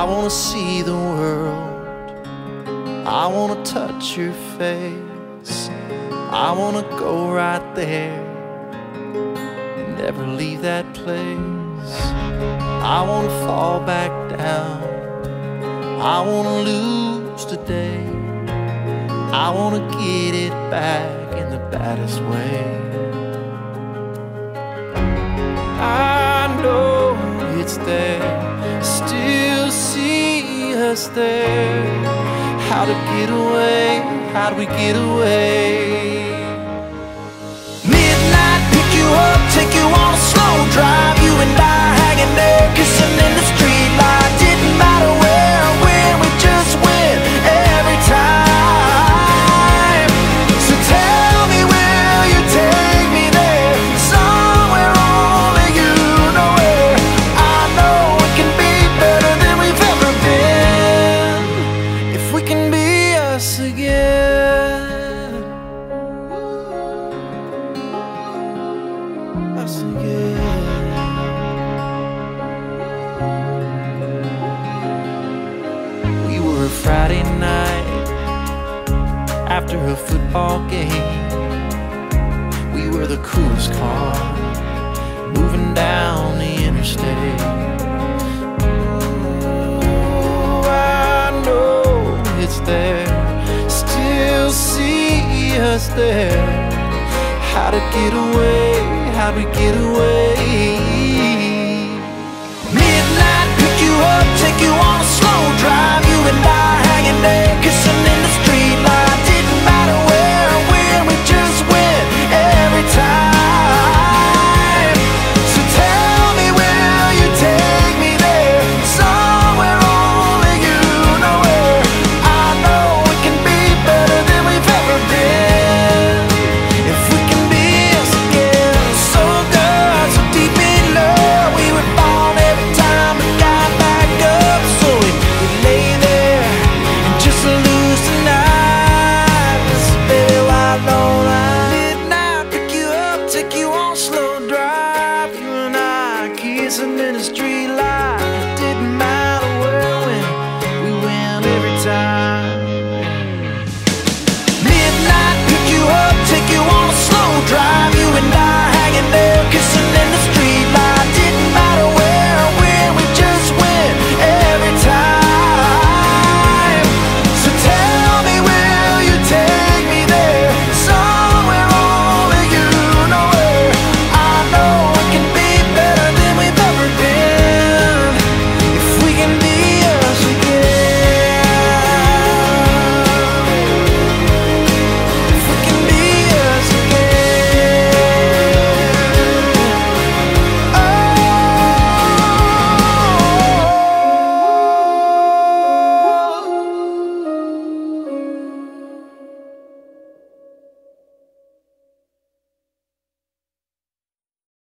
wanna see the world, I wanna touch your face, I wanna go right there, never leave that place. I wanna fall back down, I wanna lose today, I wanna get it back in the baddest way. I know it's there, still see us there. How to get away, how do we get away? Midnight, pick you up, take you on a slow drive. You and I hanging there, kissing in the street light. Didn't matter where or when, we just went every time. So tell me, will you take me there? Somewhere only you know where. I know it can be better than we've ever been, if we can be us again. Us again. We were a Friday night after a football game. We were the coolest car moving down the interstate. Oh, I know it's there, still see us there. How to get away, how do we get away? Midnight, pick you up, take you on a slow drive.